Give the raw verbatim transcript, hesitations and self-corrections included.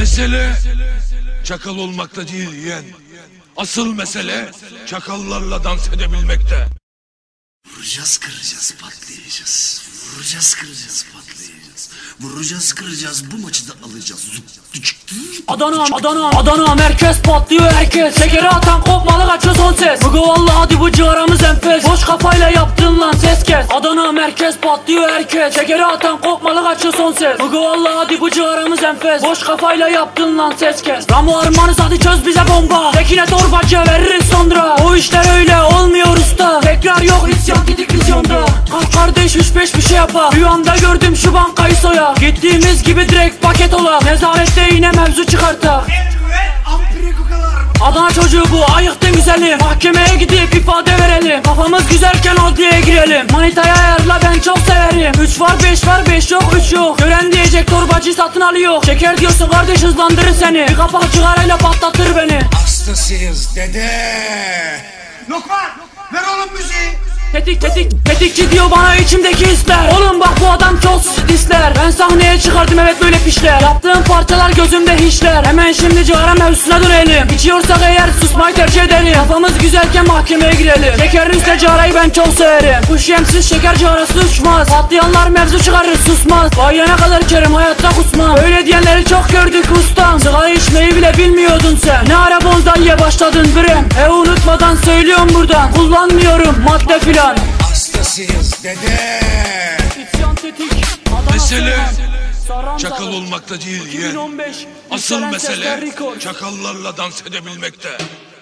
Mesele çakal olmakta değil yeğen. Asıl mesele çakallarla dans edebilmekte. Vuracağız, kıracağız, patlayacağız. Vuracağız, kıracağız, patlayacağız. Vuracağız, kıracağız, bu maçı da alacağız. Adana, Adana, Adana merkez patlıyor herkes. Şekeri atan kopmalı kaçıyor son ses. Bugü valla hadi bu ciğaramız enfes. Boş kafayla yaptın lan ses kes. Adana merkez patlıyor herkes. Şekeri atan kopmalı kaçıyor son ses. Bugü valla hadi bu ciğaramız enfes. Boş kafayla yaptın lan ses kes. Ramo armanız hadi çöz bize bomba. Tekine torbacıya veririz sonra. O işler öyle olmuyor usta. Tekrar yok isyan gidik vizyonda. Kalk kardeş üç beş bir şey yapa. Rüyamda gördüm şu bankayı soya. Gittiğimiz gibi direkt paket ola. Nezarette yine mevzu çıkarta. Adana çocuğu bu, ayıktın güzelim. Mahkemeye gidip ifade verelim. Kafamız güzelken adliyeye girelim. Manitaya ayarla ben çok severim. Üç var beş var beş yok üç yok. Gören diyecek torbacı satın alıyor. Şeker diyorsun kardeş hızlandırır seni. Bir kapak cigarayla patlatır beni. Hastasıyız dede. Lokman ver oğlum müziği. Tetik tetik tetikçi diyor bana içimdeki hisler. Oğlum bak bu adam çok disler. Ben sahneye çıkardım evet böyle pişler. Yaptığım parçalar gözümde hiçler. Hemen şimdi cigara mevzusuna dönelim. İçiyorsak eğer susmayı tercih edelim. Kafamız güzelken mahkemeye girelim. Şekerin üstüne cigarayı ben çok severim. Kuş yemsiz şeker cigarası uçmaz. Patlayanlar mevzu çıkarır susmaz. Bayana kadar içerim hayatta kusmam. Öyle diyenleri çok gördük ustam. Sigara içmeyi bile bilmiyordun sen. Ne ara bonzaiye başladın birem. E unutmadan söylüyorum buradan. Kullanmıyorum madde filan. Hastasıyız dede. Mesele çakal olmakta değil yeğen. Asıl mesele çakallarla dans edebilmekte.